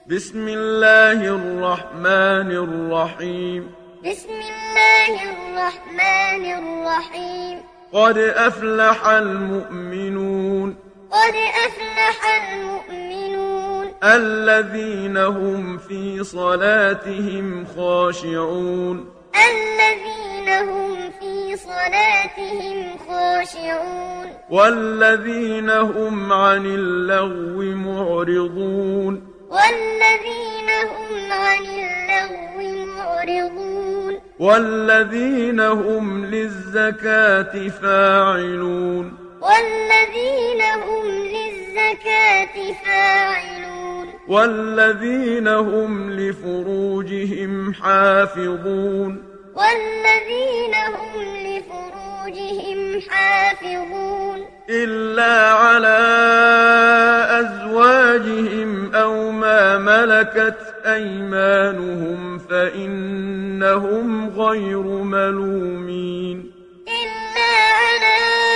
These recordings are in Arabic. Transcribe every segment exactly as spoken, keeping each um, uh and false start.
بسم الله الرحمن الرحيم بسم الله الرحمن الرحيم قد أفلح المؤمنون قد أفلح المؤمنون الذين هم في صلاتهم خاشعون الذين هم في صلاتهم خاشعون والذين هم عن اللغو معرضون والذين هم عن اللغو معرضون والذين هم للزكاة فاعلون والذين هم للزكاة فاعلون والذين هم لفروجهم حافظون والذين هم لفروجهم حافظون إلا على أزواجهم أو ما ملكت أيمانهم فإنهم غير ملومين إلا على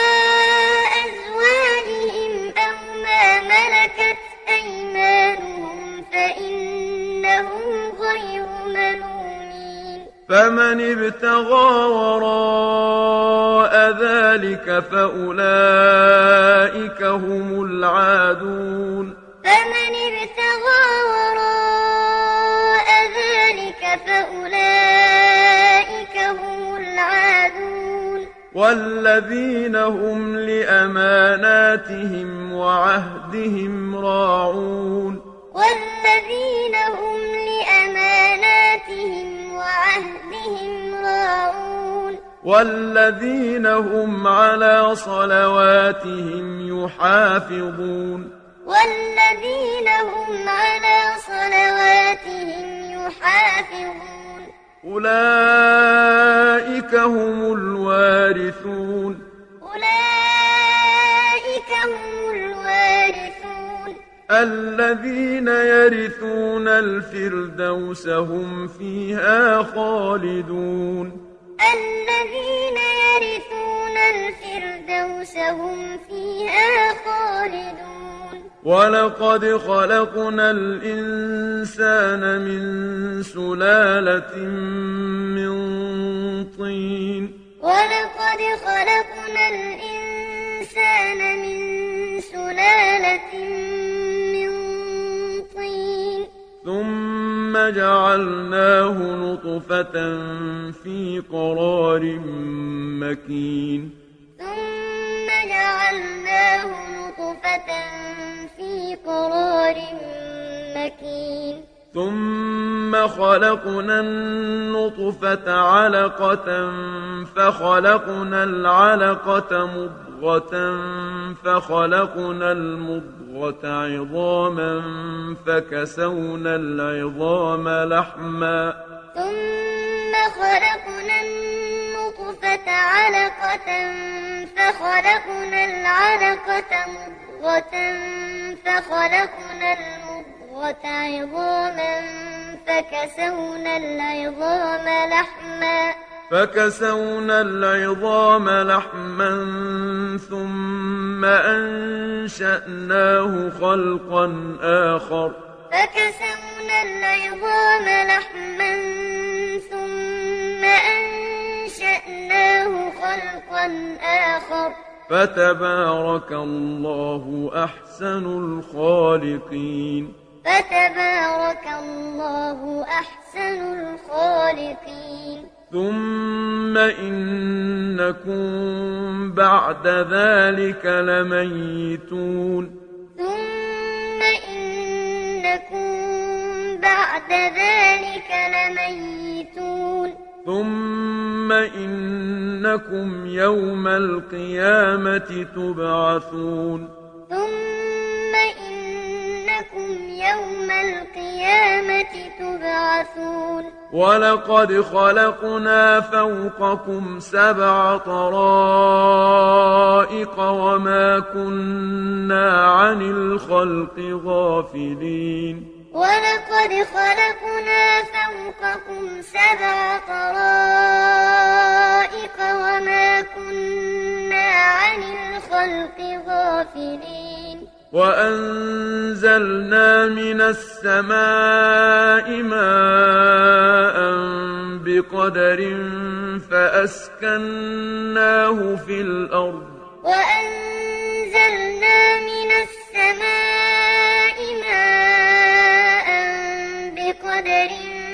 أزواجهم أو ما ملكت أيمانهم فإنهم غير ملومين فمن ابتغى وراء ذلك فأولئك هم العادون فمن ابتغى وراء ذلك فأولئك هم العادون والذين هم لأماناتهم وعهدهم راعون والذين هم لأماناتهم وعهدهم راعون والذين هم على صلواتهم يحافظون والذين هم على صلواتهم يحافظون أولئك هم الوارثون أولئك هم الوارثون الذين يرثون الفردوس هم فيها خالدون الذين يرثون الفردوس هم فيها خالدون ولقد خلقنا الإنسان من سلالة من طين ولقد خلقنا الإنسان من سلالة من طين ثم جعلناه نطفة في قرار مكين ثم جعلناه نطفة في قرار مكين ثم خلقنا النطفة علقة فخلقنا العلقة مضغة فخلقنا المضغة عظاما فكسونا العظام لحما ثم خلقنا النطفة علقة فخلقنا العلقة مضغة فخلقنا المضغة عظاما فكسونا العظام لحما فكسونا العظام لحما ثم أنشأناه خلقا آخر فكسونا العظام لحما ثم أنشأناه خلقا آخر فتبارك الله أحسن الخالقين فتبارك الله أحسن الخالقين ثم إنكم بعد ذلك لميتون ثم إنكم بعد ذلك لميتون ثم إنكم يوم القيامة تبعثون ثم إنكم يوم القيامة تبعثون ولقد خلقنا فوقكم سبع طرائق وما كنا عن الخلق غافلين ولقد خلقنا فوقكم سبع طرائق وما كنا عن الخلق غافلين وأنزلنا من السماء ماء بقدر فأسكناه في الأرض وأنزلنا من السماء ماء بقدر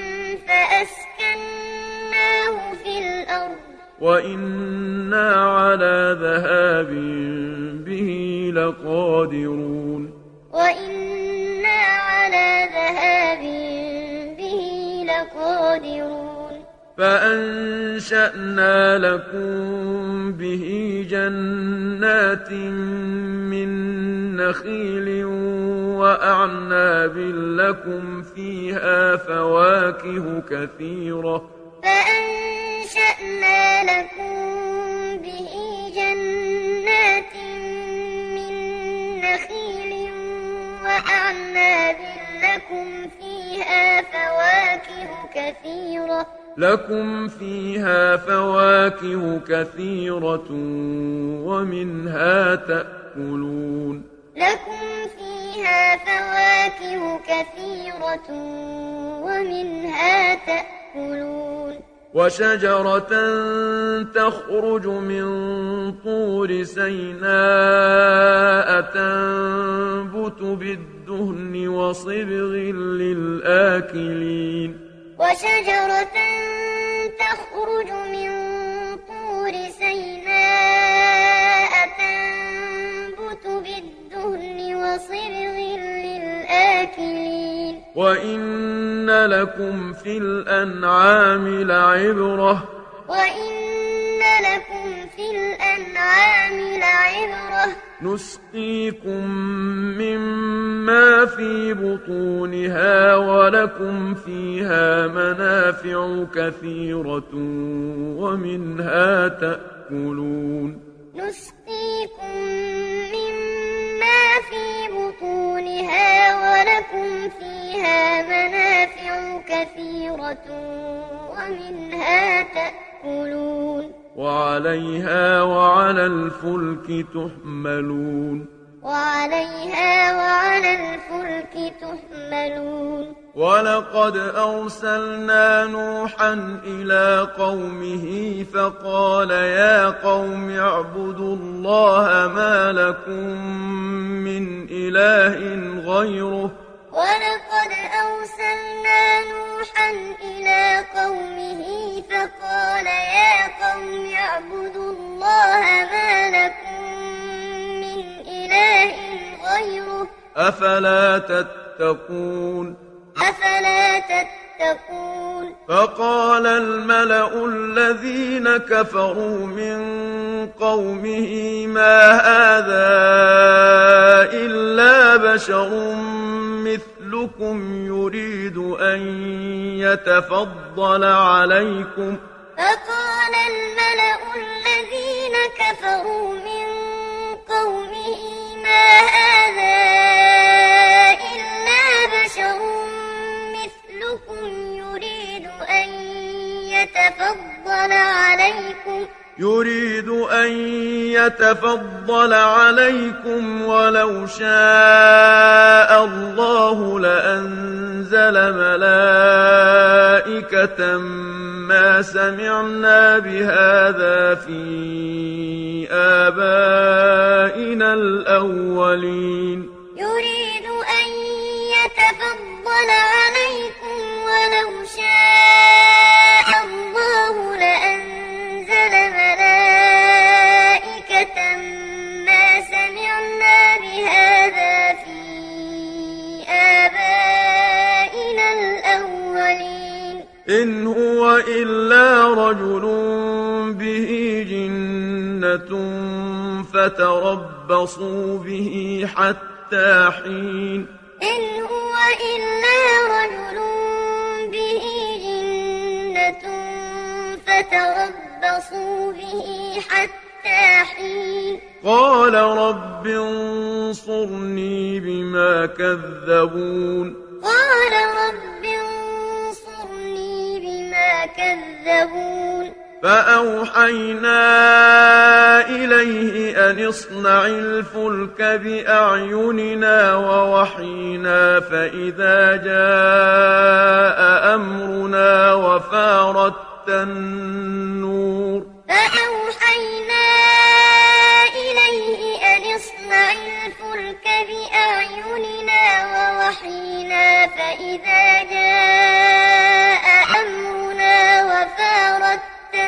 فأسكناه في الأرض وإنا على ذهاب به لقادرون وإنا على ذهاب به لقادرون فأنشأنا لكم به جنات من نخيل وأعناب لكم فيها فواكه كثيرة فأنشأنا لكم به جنات من نخيل وأعناب لكم فيها فواكه كثيرة لكم فيها فواكه كثيرة ومنها تأكلون لكم فيها فواكه كثيرة ومنها تأكلون وشجرة تخرج من طور سيناء تنبت بالدهن وصبغ للآكلين وشجرة تخرج من طور سيناء تنبت بالدهن وصبغ للآكلين وإن لكم في الأنعام لعبرة وإن لكم في الأنعام لعبرة نسقيكم مما في بطونها ولكم فيها منافع كثيرة ومنها تأكلون نسقيكم مما في بطونها ولكم فيها منافع كثيرة ومنها تأكلون وعليها وعلى الفلك تحملون وعليها وعلى الفلك تحملون ولقد أرسلنا نوحا إلى قومه فقال يا قوم اعبدوا الله ما لكم من إله غيره ولقد أرسلنا نوحا إلى قومه فقال يا قوم اعبدوا الله ما لكم من إله غيره أفلا تتقون أفلا تتقون فقال الملأ الذين كفروا من قومه ما هذا إلا بشر مثلكم يريد أن يتفضل عليكم فقال الملأ الذين كفروا من قومه ما هذا إلا بشر مثلكم يريد أن يتفضل عليكم يريد أن يتفضل عليكم ولو شاء الله لأنزل ملائكة ما سمعنا بهذا في آبائنا الأولين يريد أن يتفضل عليكم ولو شاء الله لأنزل ملائكة ما سمعنا بهذا في آبائنا الأولين إن هو إلا رجل به جنة فتربصوا به حتى حين إن هو إلا رجل به جنة فتربصوا به حتى حين قال رب انصرني بما كذبون قال رب انصرني بما كذبون فأوحينا إليه أن اصنع الفلك بأعيننا ووحينا فإذا جاء أمرنا وفارت النور فأوحينا إليه أن اصنع الفلك بأعيننا ووحينا فإذا جاء أمرنا وفارت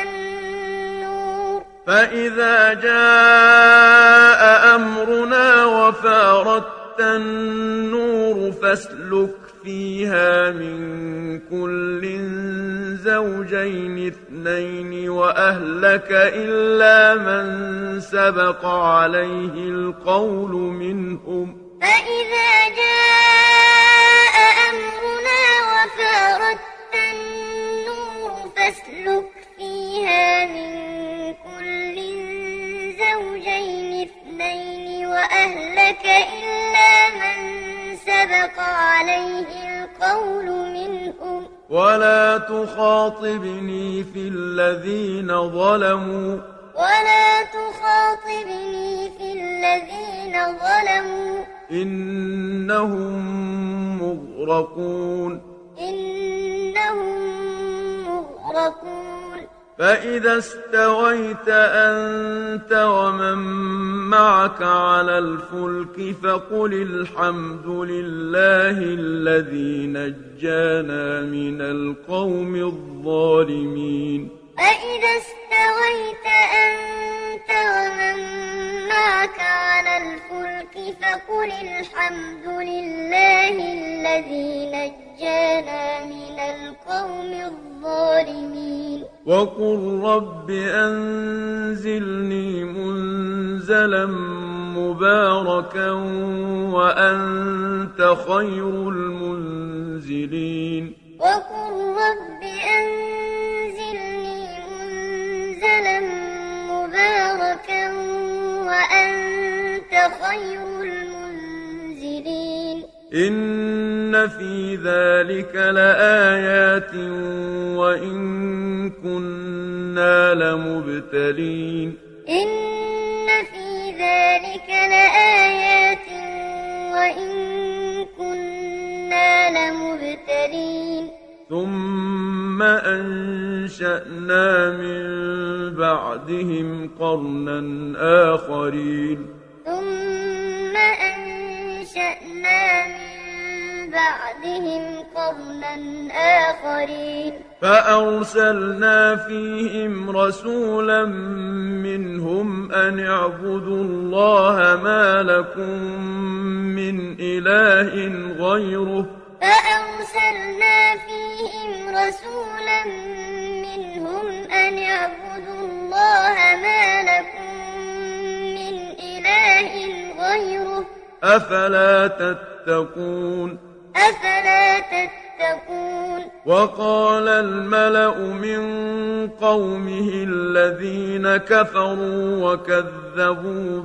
النور فإذا جاء أمرنا وفارت النور فاسلك فيها من كل زوجين اثنين وأهلك إلا من سبق عليه القول منهم فإذا جاء أمرنا وفارت النور فاسلك فيها من كل زوجين اثنين وأهلك إلا من سبق عليه القول منهم ولا تخاطبني في الذين ظلموا ولا تخاطبني في الذين ظلموا إنهم مغرقون إنهم مغرقون فإذا استويت أنت ومن معك على الفلك فقل الحمد لله الذي نجانا من القوم الظالمين فإذا استويت أنت ومن معك على الفلك فقل الحمد لله الذي نجانا من القوم الظالمين وقل رب أنزلني منزلا مباركا وأنت خير المنزلين وقل رب أنزلني منزلا مباركا وأنت خير المنزلين إن في ذلك لآيات وإن كنا لمبتلين إن في ذلك لآيات وإن كنا لمبتلين ثم أنشأنا من بعدهم قرنا آخرين ثم أنشأنا من بعدهم قرنا آخرين فأرسلنا فيهم رسولا منهم أن اعبدوا الله ما لكم من إله غيره فأرسلنا فيهم رسولا منهم أن اعبدوا الله ما لكم من إله غيره أفلا تتقون أفلا تتقون وقال الملأ من قومه الذين كفروا وكذبوا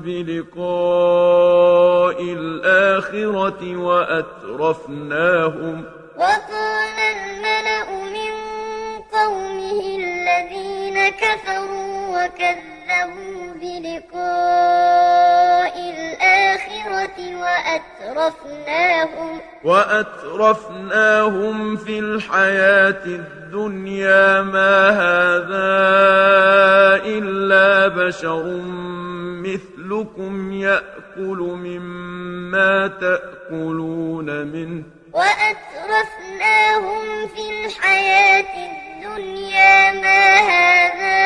بلقاء الآخرة وأترفناهم وقال الملأ من قومه الذين كفروا وكذبوا بلقاء الآخرة وأترفناهم وأترفناهم في الحياة الدنيا ما هذا إلا بشر مثلكم يأكل مما تأكلون منه وأترفناهم في الحياة الدنيا ما هذا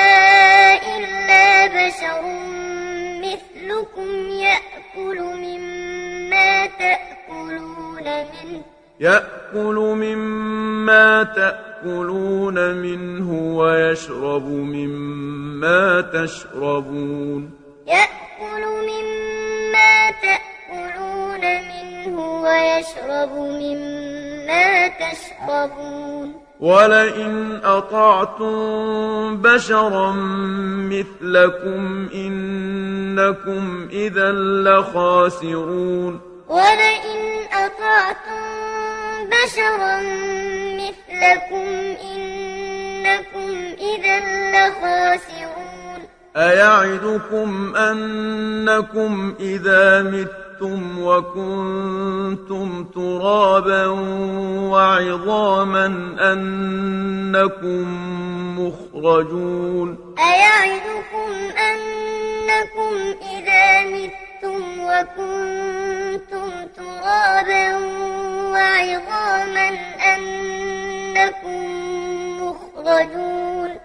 إلا بشر مثلكم يأكل مما تأكلون منه يأكل مما تأكلون منه ويشرب مما تشربون يأكل مما تأكلون منه ويشرب مما تشربون ولئن أطعتم بشرا مثلكم إنكم إذا لخاسرون ولئن أطعتم بشرا مثلكم إنكم إذا لخاسرون أيعدكم أنكم إذا متم وكنتم ترابا وعظاما أنكم مخرجون أيعدكم أنكم إذا متم وكنتم ترابا وعظاما أنكم مخرجون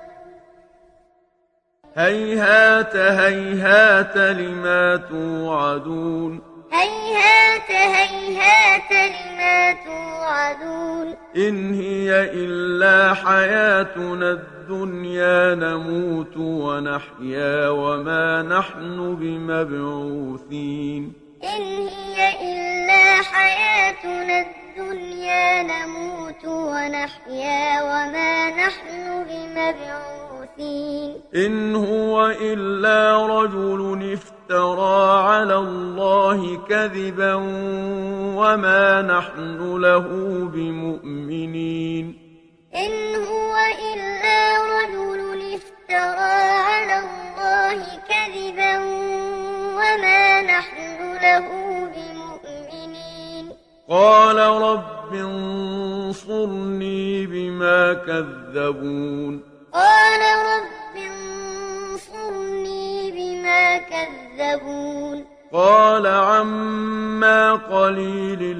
هيهات هيهات لما توعدون هيهات هيهات لما توعدون إن هي إلا حياتنا الدنيا نموت ونحيا وما نحن بمبعوثين إن هي إلا حياتنا الدنيا نموت ونحيا وما نحن بمبعوثين إن هو إلا رجل افترى على الله كذبا وما نحن له بمؤمنين إن هو إلا رجل افترى على الله كذبا وما نحن له بمؤمنين قال رب انصرني بما كذبون قال رب انصرني بما كذبون قال عما قليل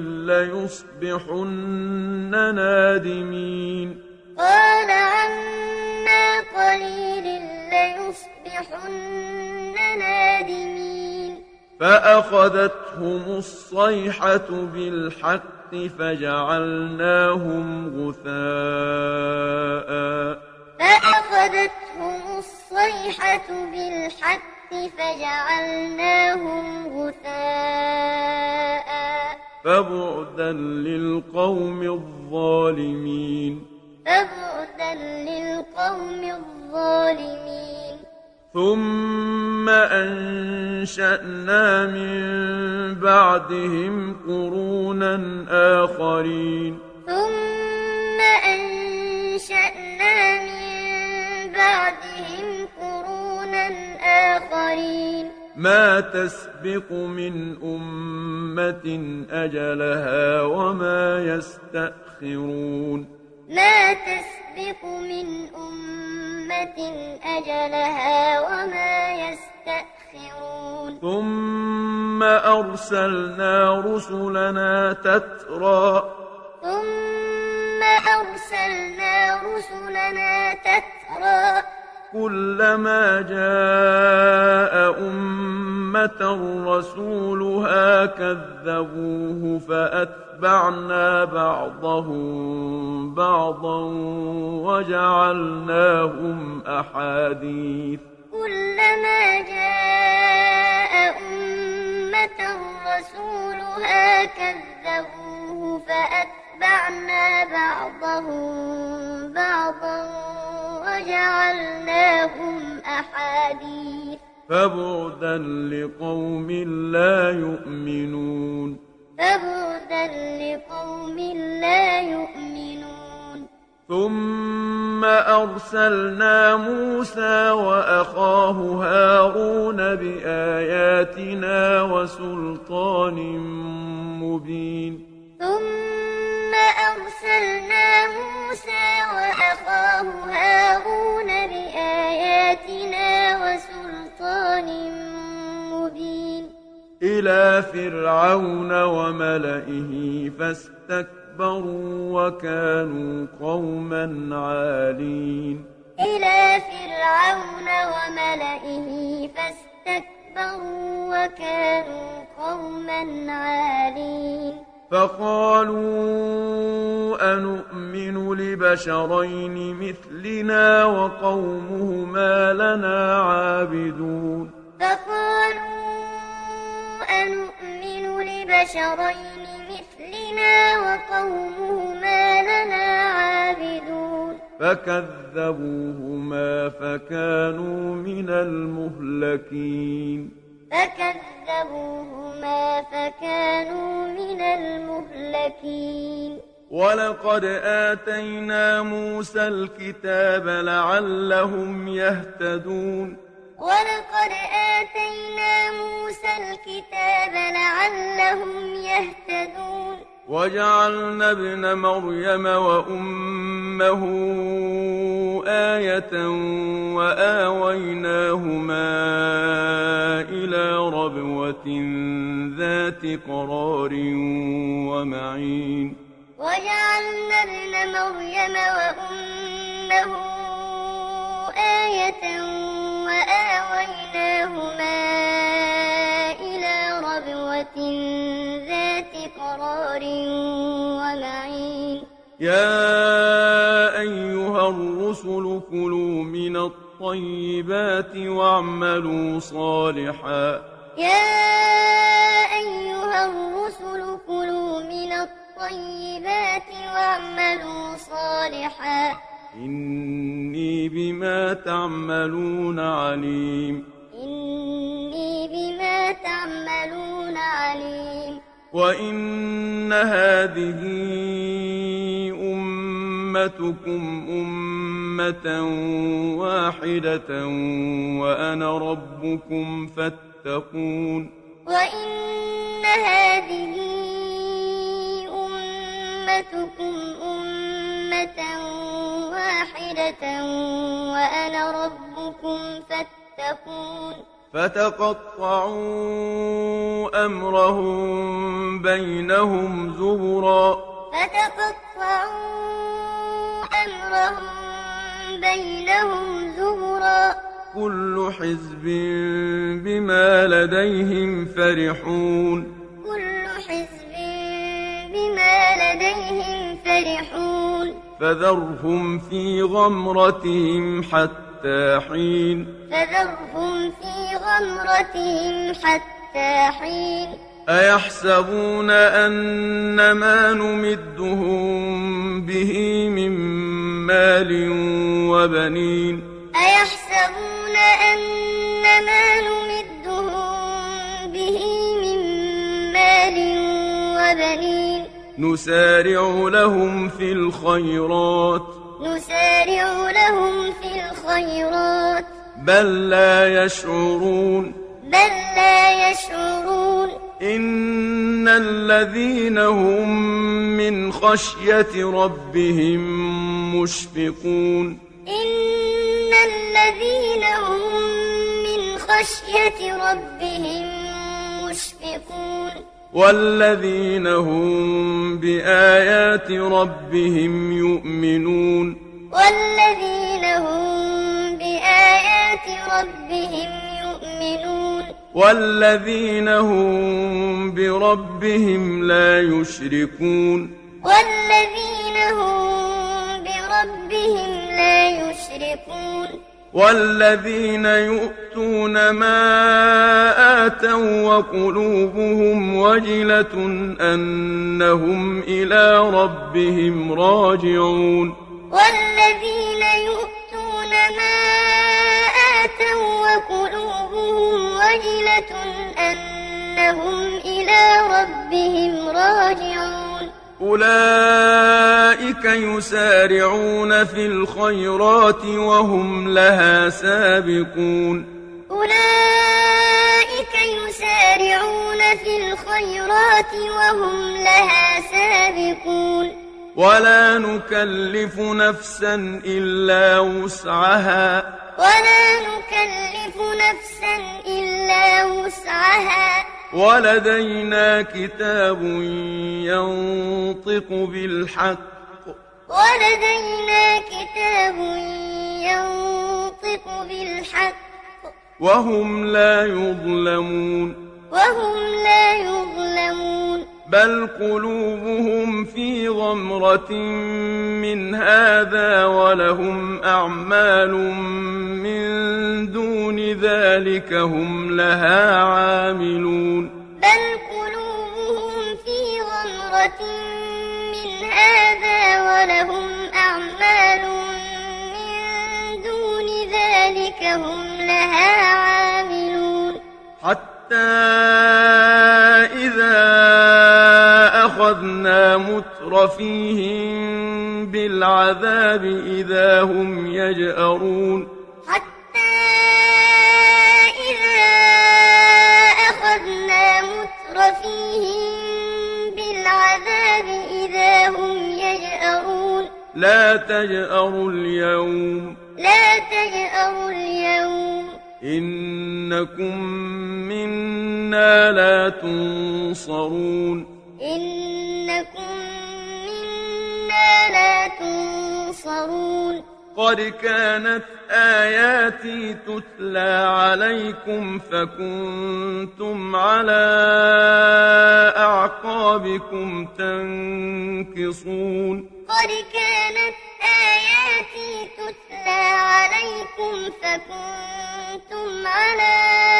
ليصبحن نادمين قال عما قليل ليصبحن نادمين فأخذتهم الصيحة بالحق فجعلناهم غثاء فأخذتهم الصيحة بالحق فجعلناهم غثاء فبعدا للقوم الظالمين فبعدا للقوم الظالمين ثم أنشأنا من بعدهم قرونا آخرين ثم أنشأنا من بعدهم قرونا آخرين ما تسبق من أمة أجلها وما يستأخرون ما تسبق من أمة أجلها وما يستأخرون ثم أرسلنا رسلنا تترى ثم أرسلنا رسلنا تترى كلما جاء أمة رسولها كذبوه فأتبعنا بعضهم بعضا وجعلناهم أحاديث كلما جاء أمة رسولها كذبوه فأتبعنا بعضهم بعضا وجعلناهم أحاديث فبعدا لقوم لا يؤمنون فبعدا لقوم لا يؤمنون ثم أرسلنا موسى وأخاه هارون بآياتنا وسلطان مبين ثم أرسلنا موسى وأخاه هارون بآياتنا وسلطان مبين إلى فرعون وملئه فاستكبروا وكانوا قوما عالين إلى فرعون وملئه فاستكبروا وكانوا قوما عالين فقالوا أنؤمن لبشرين مثلنا وقومهما لنا عابدون فقالوا أنؤمن لبشرين مثلنا وقومهما لنا عابدون فكذبوهما فكانوا من المهلكين فكذبوهما فكانوا من المهلكين ولقد آتينا موسى الكتاب لعلهم يهتدون ولقد آتينا موسى الكتاب لعلهم يهتدون وجعلنا ابن مريم وأمه آية وآويناهما إلى ربوة ذات قرار ومعين وجعلنا ابن مريم وأمه آية وآويناهما إلى ربوة ذات قرار ومعين يا أيها الرسل كلوا من الطيبات واعملوا صالحا يا أيها الرسل كلوا من الطيبات واعملوا صالحا إني بما تعملون عليم إني بما تعملون عليم وإن هذه أمتكم أمة واحدة وأنا ربكم فاتقون وإن هذه أمتكم أمة واحدة وأنا ربكم فاتقون فتقطعوا أمرهم بينهم زبرا فتقطعوا أمرهم بينهم زبرا كل حزب بما لديهم فرحون كل حزب بما لديهم فرحون فذرهم في غمرتهم حتى حين فذرهم في غمرتهم حتى حين أيحسبون أن ما نمدهم به من مال وبنين أيحسبون أن ما نمدهم به من مال وبنين نسارع لهم في الخيرات نسارع لهم في الخيرات بل لا يشعرون بل لا يشعرون إن الذين هم من خشية ربهم مشفقون إن الذين هم من خشية ربهم مشفقون والذين هم بآيات ربهم يؤمنون والذين هم بآيات ربهم يؤمنون والذين هم بربهم لا يشركون والذين هم بربهم لا يشركون والذين يؤتون ما آتوا وقلوبهم وجلة أنهم إلى ربهم راجعون والذين يؤتون ما آتوا وقلوبهم وجلة أنهم إلى ربهم راجعون أولئك يسارعون في الخيرات وهم لها سابقون أولئك يسارعون في الخيرات وهم لها سابقون ولا نكلف نفسا إلا وسعها ولا نكلف نفسا إلا وسعها ولدينا كتاب ينطق بالحق ولدينا كتاب ينطق بالحق وهم لا يظلمون وهم لا يظلمون بل قلوبهم في غمرة من هذا ولهم أعمال من دون ذلك هم لها عاملون بل قلوبهم في غمرة من هذا ولهم أعمال من دون ذلك هم لها عاملون حتى إذا أخذنا مترفيهم مترفيهم بالعذاب إذا هم يجأرون حتى إذا أخذنا مترفيهم بالعذاب إذا هم يجأرون لا تجأروا اليوم لا تجأروا اليوم إنكم منا لا تنصرون إنكم منا لا تنصرون قد كانت آياتي تتلى عليكم فكنتم على أعقابكم تنكصون قد كانت آياتي تتلى عليكم فكنتم على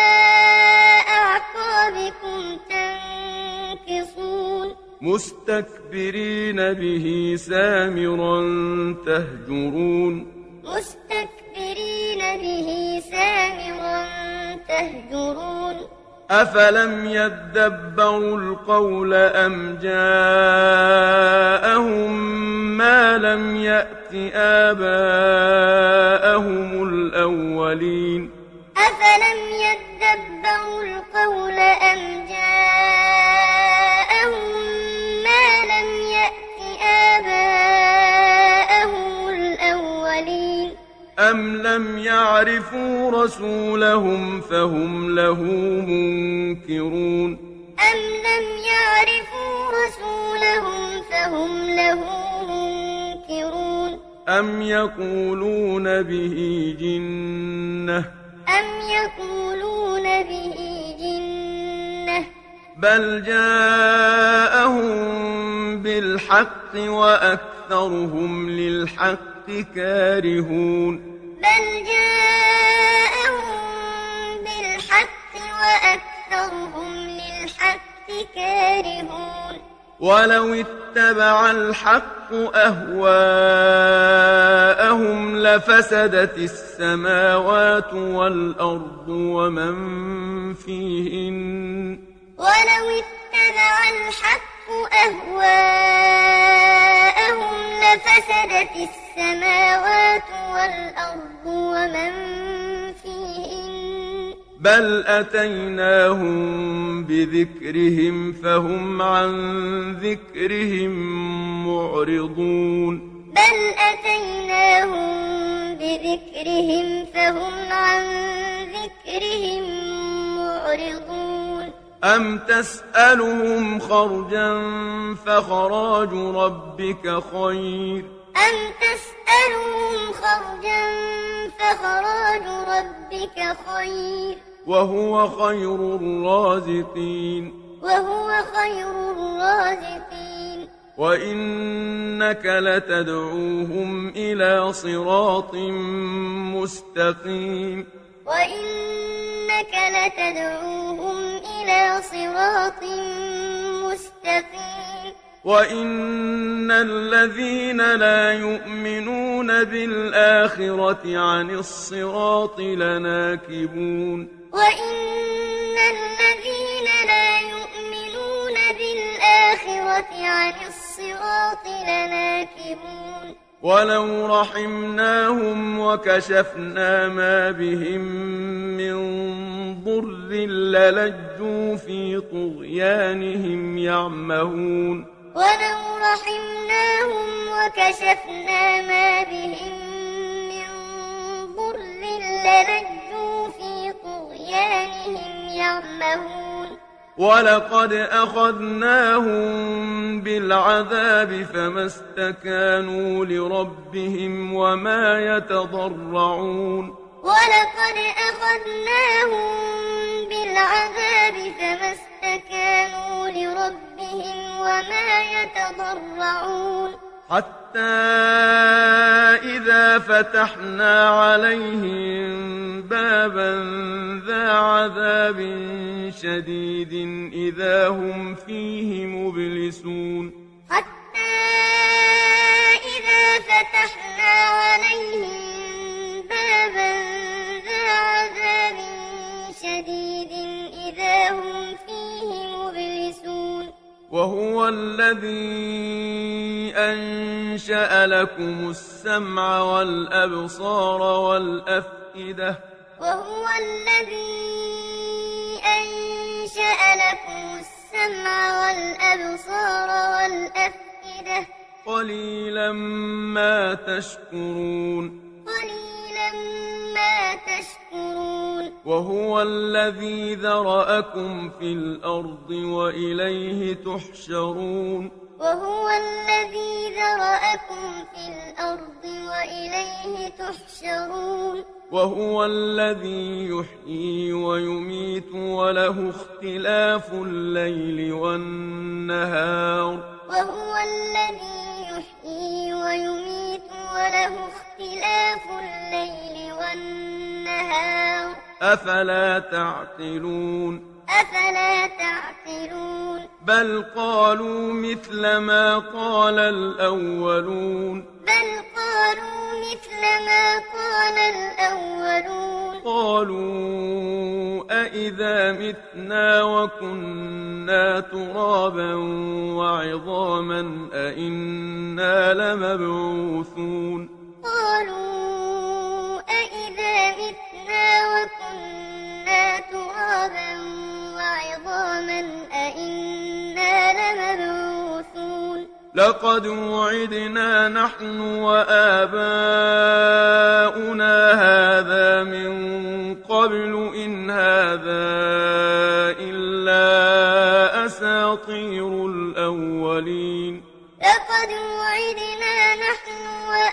أعقابكم تنكصون مستكبرين به سامرا تهجرون مستكبرين به سامرا تهجرون أفلم يدبروا القول أم جاءهم ما لم يأت آباءهم الأولين أفلم يدبروا القول أم جاءهم ما لم يأت آباءهم الأولين أم لم يعرفوا رسولهم فهم له منكرون أم لم يعرفوا رسولهم فهم له منكرون أم يقولون به جنة أم يقولون به جنة بل جاءهم بالحق وأكثرهم للحق كارهون بل جاءهم بالحق وأكثرهم للحق كارهون ولو اتبع الحق أهواءهم لفسدت السماوات والأرض ومن فيهن ولو اتبع الحق أهواءهم لفسدت السماوات والأرض ومن فيهن بل أتيناهم بذكرهم فهم عن ذكرهم معرضون بل أتيناهم بذكرهم فهم عن ذكرهم معرضون أم تسألهم خرجا فخراج ربك خير أم تسألهم خرجا فخراج ربك خير وهو خير الرازقين وهو خير الرازقين وإنك لتدعوهم إلى صراط مستقيم وإنك لتدعوهم إلى صراط مستقيم وإن الذين لا يؤمنون بالآخرة عن الصراط لناكبون وإن الذين لا يؤمنون بالآخرة عن الصراط لناكبون ولو رحمناهم وكشفنا ما بهم من ضر للجوا في طغيانهم يعمهون ولو رحمناهم وكشفنا ما بهم من ضر للجوا في طغيانهم يعمهون ولقد أخذناهم بالعذاب فما استكانوا لربهم وما يتضرعون ولقد أخذناهم بالعذاب فما استكانوا لربهم وما يتضرعون حتى إذا فتحنا عليهم بابا ذا عذاب شديد إذا هم فيه مبلسون حتى إذا فتحنا عليهم بابا ذا عذاب شديد إذا هم فيه مبلسون وهو الذي أنشأ لكم السمع والأبصار والأفئدة وهو الذي أنشأ لكم السمع والأبصار والأفئدة قليلا ما تشكرون قليلا ما تشكرون وهو الذي ذرأكم في الأرض وإليه تحشرون وهو الذي ذرأكم في الأرض وإليه تحشرون وهو الذي يحيي ويميت وله اختلاف الليل والنهار وهو الذي يحيي ويميت وله اختلاف الليل والنهار أفلا تعقلون أفلا تعقلون بل قالوا مثل ما قال الأولون بل قالوا مثل ما قال الأولون قالوا أإذا متنا وكنا ترابا وعظاما أإنا لمبعوثون قالوا أإذا متنا وكنا ترابا وعظاما أإنا لمبعوثون لقد وعدنا نحن وآباؤنا هذا من قبل إن هذا إلا أساطير الأولين لقد وعدنا نحن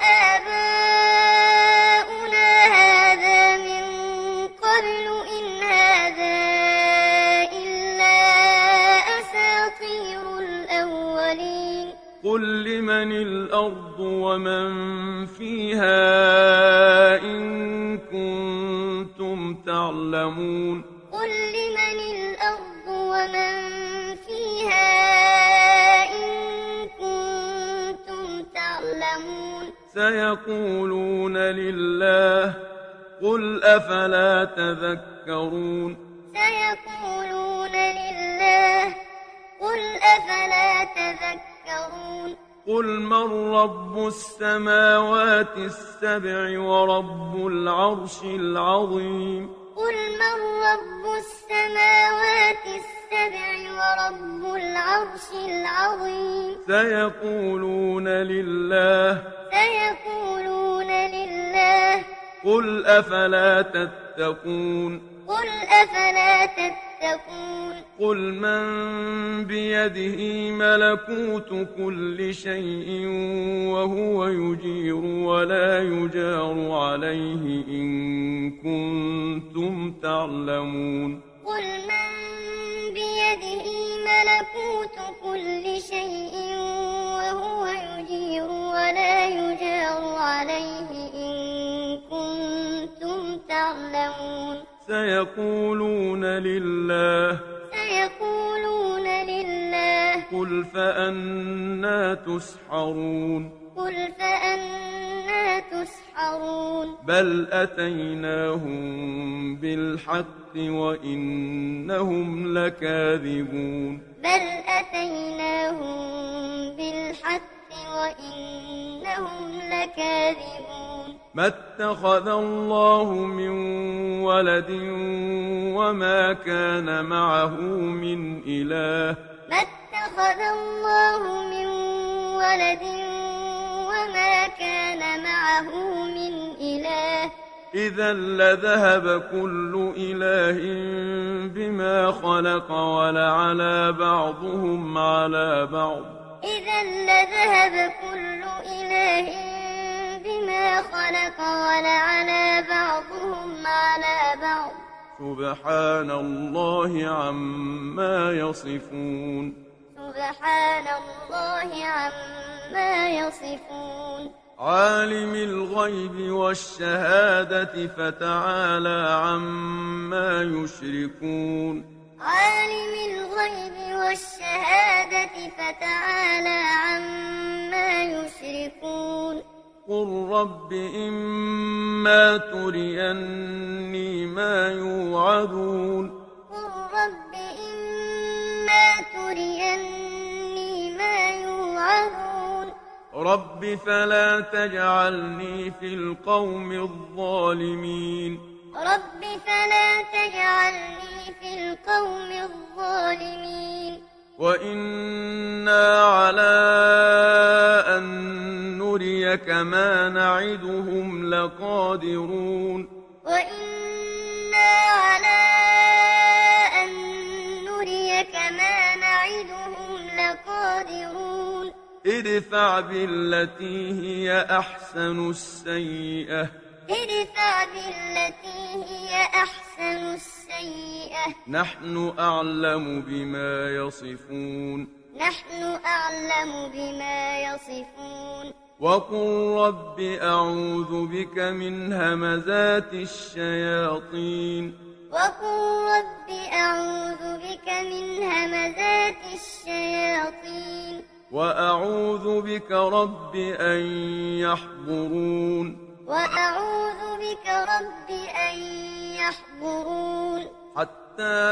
وآباؤنا هذا من قبل إن هذا إلا أساطير الأولين قل لمن الأرض ومن فيها إن كنتم تعلمون قل لمن الأرض ومن فيها إن كنتم تعلمون سيقولون لله قل أفلا تذكرون سيقولون لله قل أفلا تذكرون قل من رب السماوات السبع ورب العرش العظيم قل من رب السماوات السبع ورب العرش العظيم سيقولون لله سيقولون لله قل أفلا تتقون قل أفلا تتقون قل من بيده ملكوت كل شيء وهو يجير ولا يجار عليه إن كنتم تعلمون قل من بيده ملكوت كل شيء وهو يجير ولا يجار عليه إن كنتم تعلمون سيقولون لله سيقولون لله قل فأنا تسحرون قل فأنا تسحرون بل أتيناهم بالحق وإنهم لكاذبون بل أتيناهم بالحق وإنهم لكاذبون ما اتخذ الله من ولد وما كان معه من إله ما اتخذ الله من ولد وما كان معه من إله إذا لذهب كل إله بما خلق ولعلى بعضهم على بعض إذا لذهب كل إله بما خلق ولعلى بعضهم على بعض سبحان الله عما يصفون سبحان الله عما يصفون عالم الغيب والشهادة فتعالى عما يشركون عالم الغيب والشهادة فتعالى عما يشركون قل رب إما تريني ما يوعدون قل رب إما تريني ما يوعدون رب فلا تجعلني في القوم الظالمين رب فلا تجعلني في القوم الظالمين وإنا على أن نريك ما نعدهم لقادرون وإنا على أن نريك ما نعدهم لقادرون ادفع بالتي هي أحسن السيئة ادفع بالتي هي أحسن السيئة نحن أعلم بما يصفون نحن أعلم بما يصفون وقل رب أعوذ بك من همزات الشياطين وقل رب أعوذ بك من همزات الشياطين وأعوذ بك رب أن يحضرون وأعوذ بك رب أن يحضرون حتى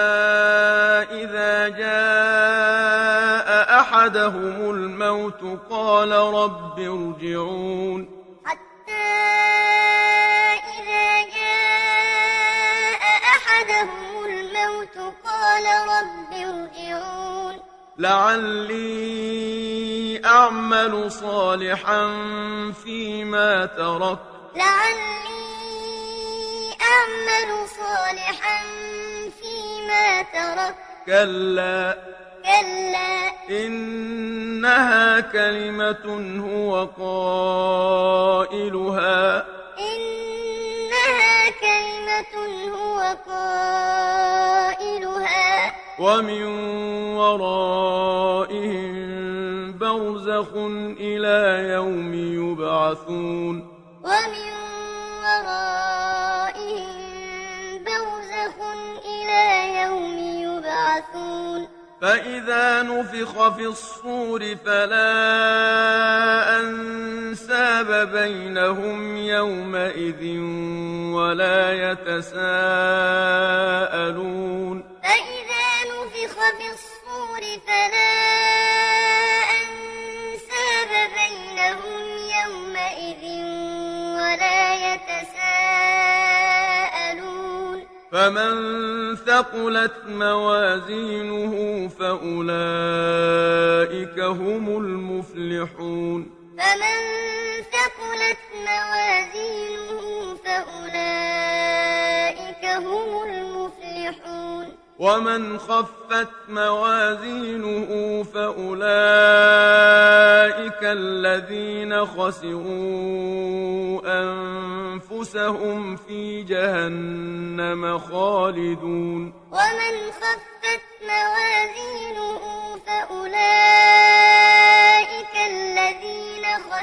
إذا جاء أحدهم الموت قال رب ارجعون حتى إذا جاء أحدهم الموت قال رب ارجعون لعلي أعمل صالحا فيما تركت لعلي أعمل صالحا فيما تركت كلا كلا إنها كلمة هو قائلها إنها كلمة هو قائلها ومن ورائهم برزخ إلى يوم يبعثون ومن ورائهم برزخ إلى يوم يبعثون فإذا نفخ في الصور فلا أنساب بينهم يومئذ ولا يتساءلون فإذا نفخ في الصور فلا أنساب بينهم يومئذ ولا يتساءلون فمن ثقلت موازينه فأولئك هم المفلحون فمن ثقلت موازينه فأولئك هم المفلحون ومن خفت موازينه فأولئك الذين خسروا أنفسهم في جهنم خالدون ومن خفت موازينه فأولئك الذين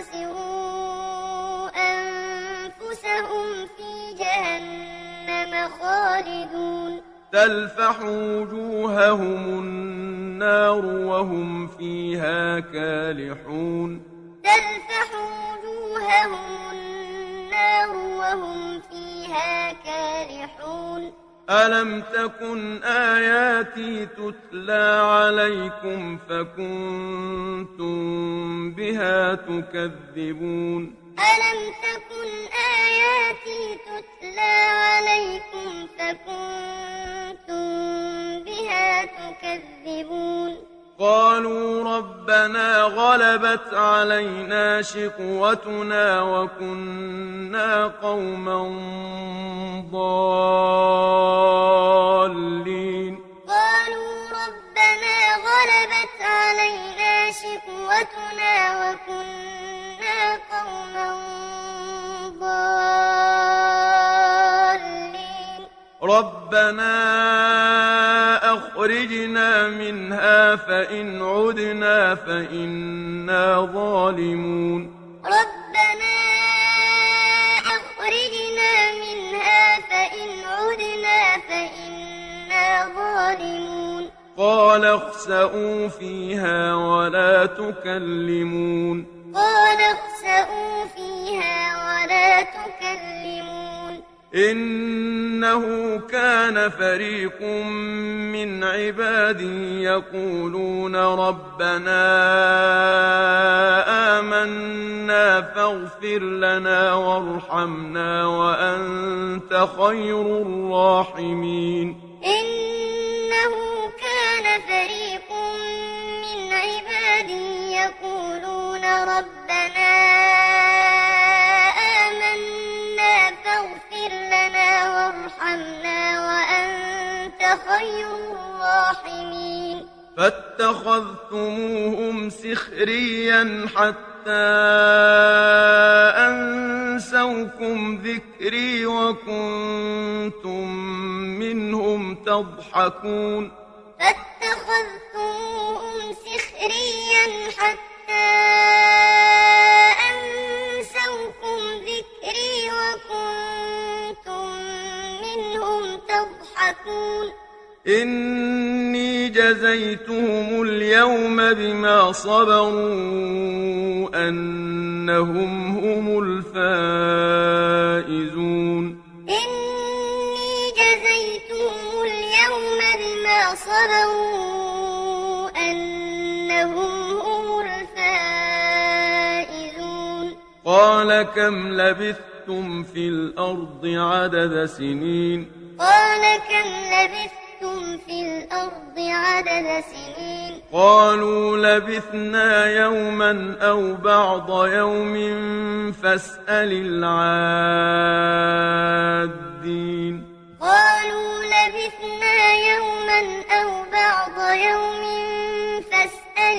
خسروا أنفسهم في جهنم خالدون تلفح وجوههم النار وهم فيها كالحون تلفح وجوههم النار وهم فيها كالحون ألم تكن آياتي تتلى عليكم فكنتم بها تكذبون ألم تكن آياتي تتلى عليكم فكنتم بها تكذبون قالوا ربنا غلبت علينا شقوتنا وكنا قوما ضالين قالوا ربنا غلبت علينا شقوتنا وكنا قوما ضالين ربنا أخرجنا منها فإن عدنا فإنا ظالمون ربنا أخرجنا منها فإن عدنا فإنا ظالمون قال اخسئوا فيها ولا تكلمون قال اخسئوا فيها ولا تكلمون إنه كان فريق من عبادي يقولون ربنا آمنا فاغفر لنا وارحمنا وأنت خير الراحمين إنه كان فريق من عبادي يقولون ربنا آمنا فاغفر لنا وارحمنا وأنت خير الراحمين فاتخذتموهم سخريا حتى أنسوكم ذكري وكنتم منهم تضحكون فاتخذتموهم سخريا حتى أنسوكم ذكري وكنتم منهم تضحكون إني جزيتهم اليوم بما صبروا أنهم هم الفائزون إني جزيتهم اليوم بما صبروا أنهم هم الفائزون قال كم لبثتم في الأرض عدد سنين قال كم لبثتم في الأرض عدد سنين قالوا لبثنا يوما أو بعض يوم فاسأل العادين قالوا لبثنا يوما أو بعض يوم فاسأل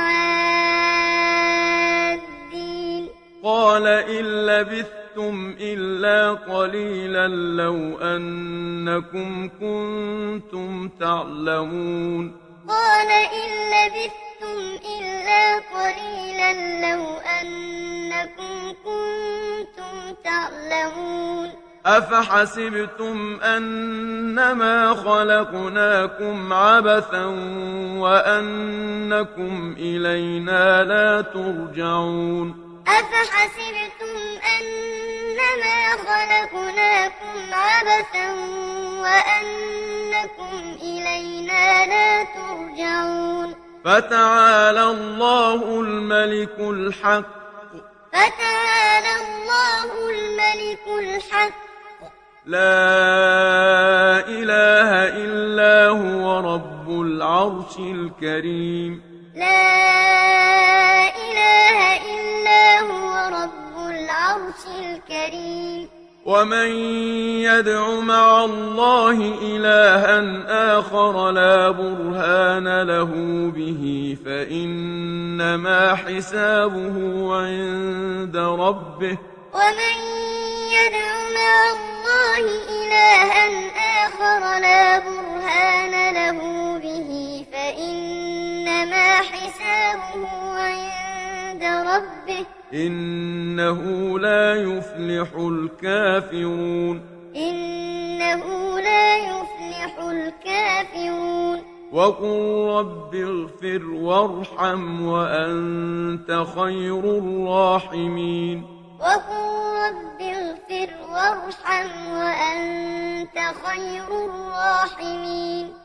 العادين قال إن لبثتم إلا قليلا لو أنكم كنتم تعلمون قال إن لبثتم إلا قليلا لو أنكم كنتم تعلمون أفحسبتم أنما خلقناكم عبثا وأنكم إلينا لا ترجعون أفحسبتم أنما خلقناكم عبثا وأنكم إلينا لا ترجعون فتعالى الله الملك الحق فتعالى الله الملك الحق لا إله إلا هو رب العرش الكريم لا إله إلا هو رب العرش الكريم ومن يدع مع الله إلها آخر لا برهان له به فإنما حسابه عند ربه ومن يدع مع الله إلها آخر لا برهان له به فإنما حسابه عند ربه إنه لا يفلح الكافرون إنه لا يفلح الكافرون وقل رب اغفر وارحم وأنت خير الراحمين وقل رب اغفر وارحم وأنت خير الراحمين